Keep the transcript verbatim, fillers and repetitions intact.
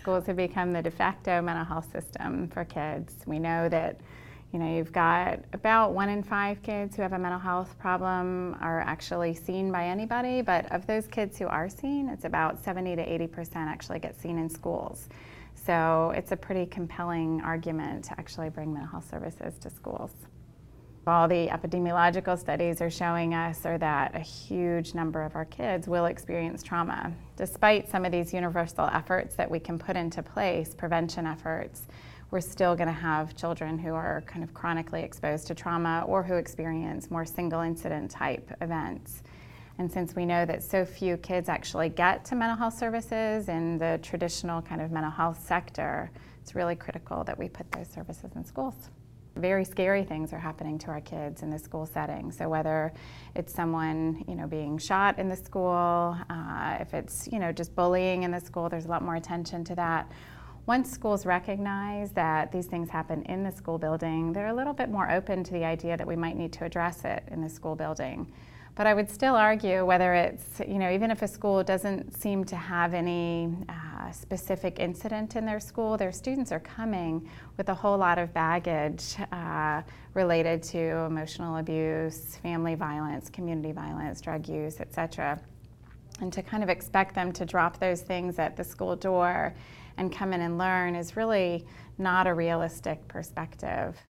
schools have become the de facto mental health system for kids. We know that, you know, you've got about one in five kids who have a mental health problem are actually seen by anybody, but of those kids who are seen, it's about seventy to eighty percent actually get seen in schools. So it's a pretty compelling argument to actually bring mental health services to schools. All the epidemiological studies are showing us are that a huge number of our kids will experience trauma. Despite some of these universal efforts that we can put into place, prevention efforts, we're still going to have children who are kind of chronically exposed to trauma or who experience more single incident type events. And since we know that so few kids actually get to mental health services in the traditional kind of mental health sector, it's really critical that we put those services in schools. Very scary things are happening to our kids in the school setting. So whether it's someone, you know, being shot in the school, uh, if it's, you know, just bullying in the school, there's a lot more attention to that. Once schools recognize that these things happen in the school building, they're a little bit more open to the idea that we might need to address it in the school building. But I would still argue whether it's, you know, even if a school doesn't seem to have any uh, specific incident in their school, their students are coming with a whole lot of baggage uh, related to emotional abuse, family violence, community violence, drug use, et cetera. And to kind of expect them to drop those things at the school door and come in and learn is really not a realistic perspective.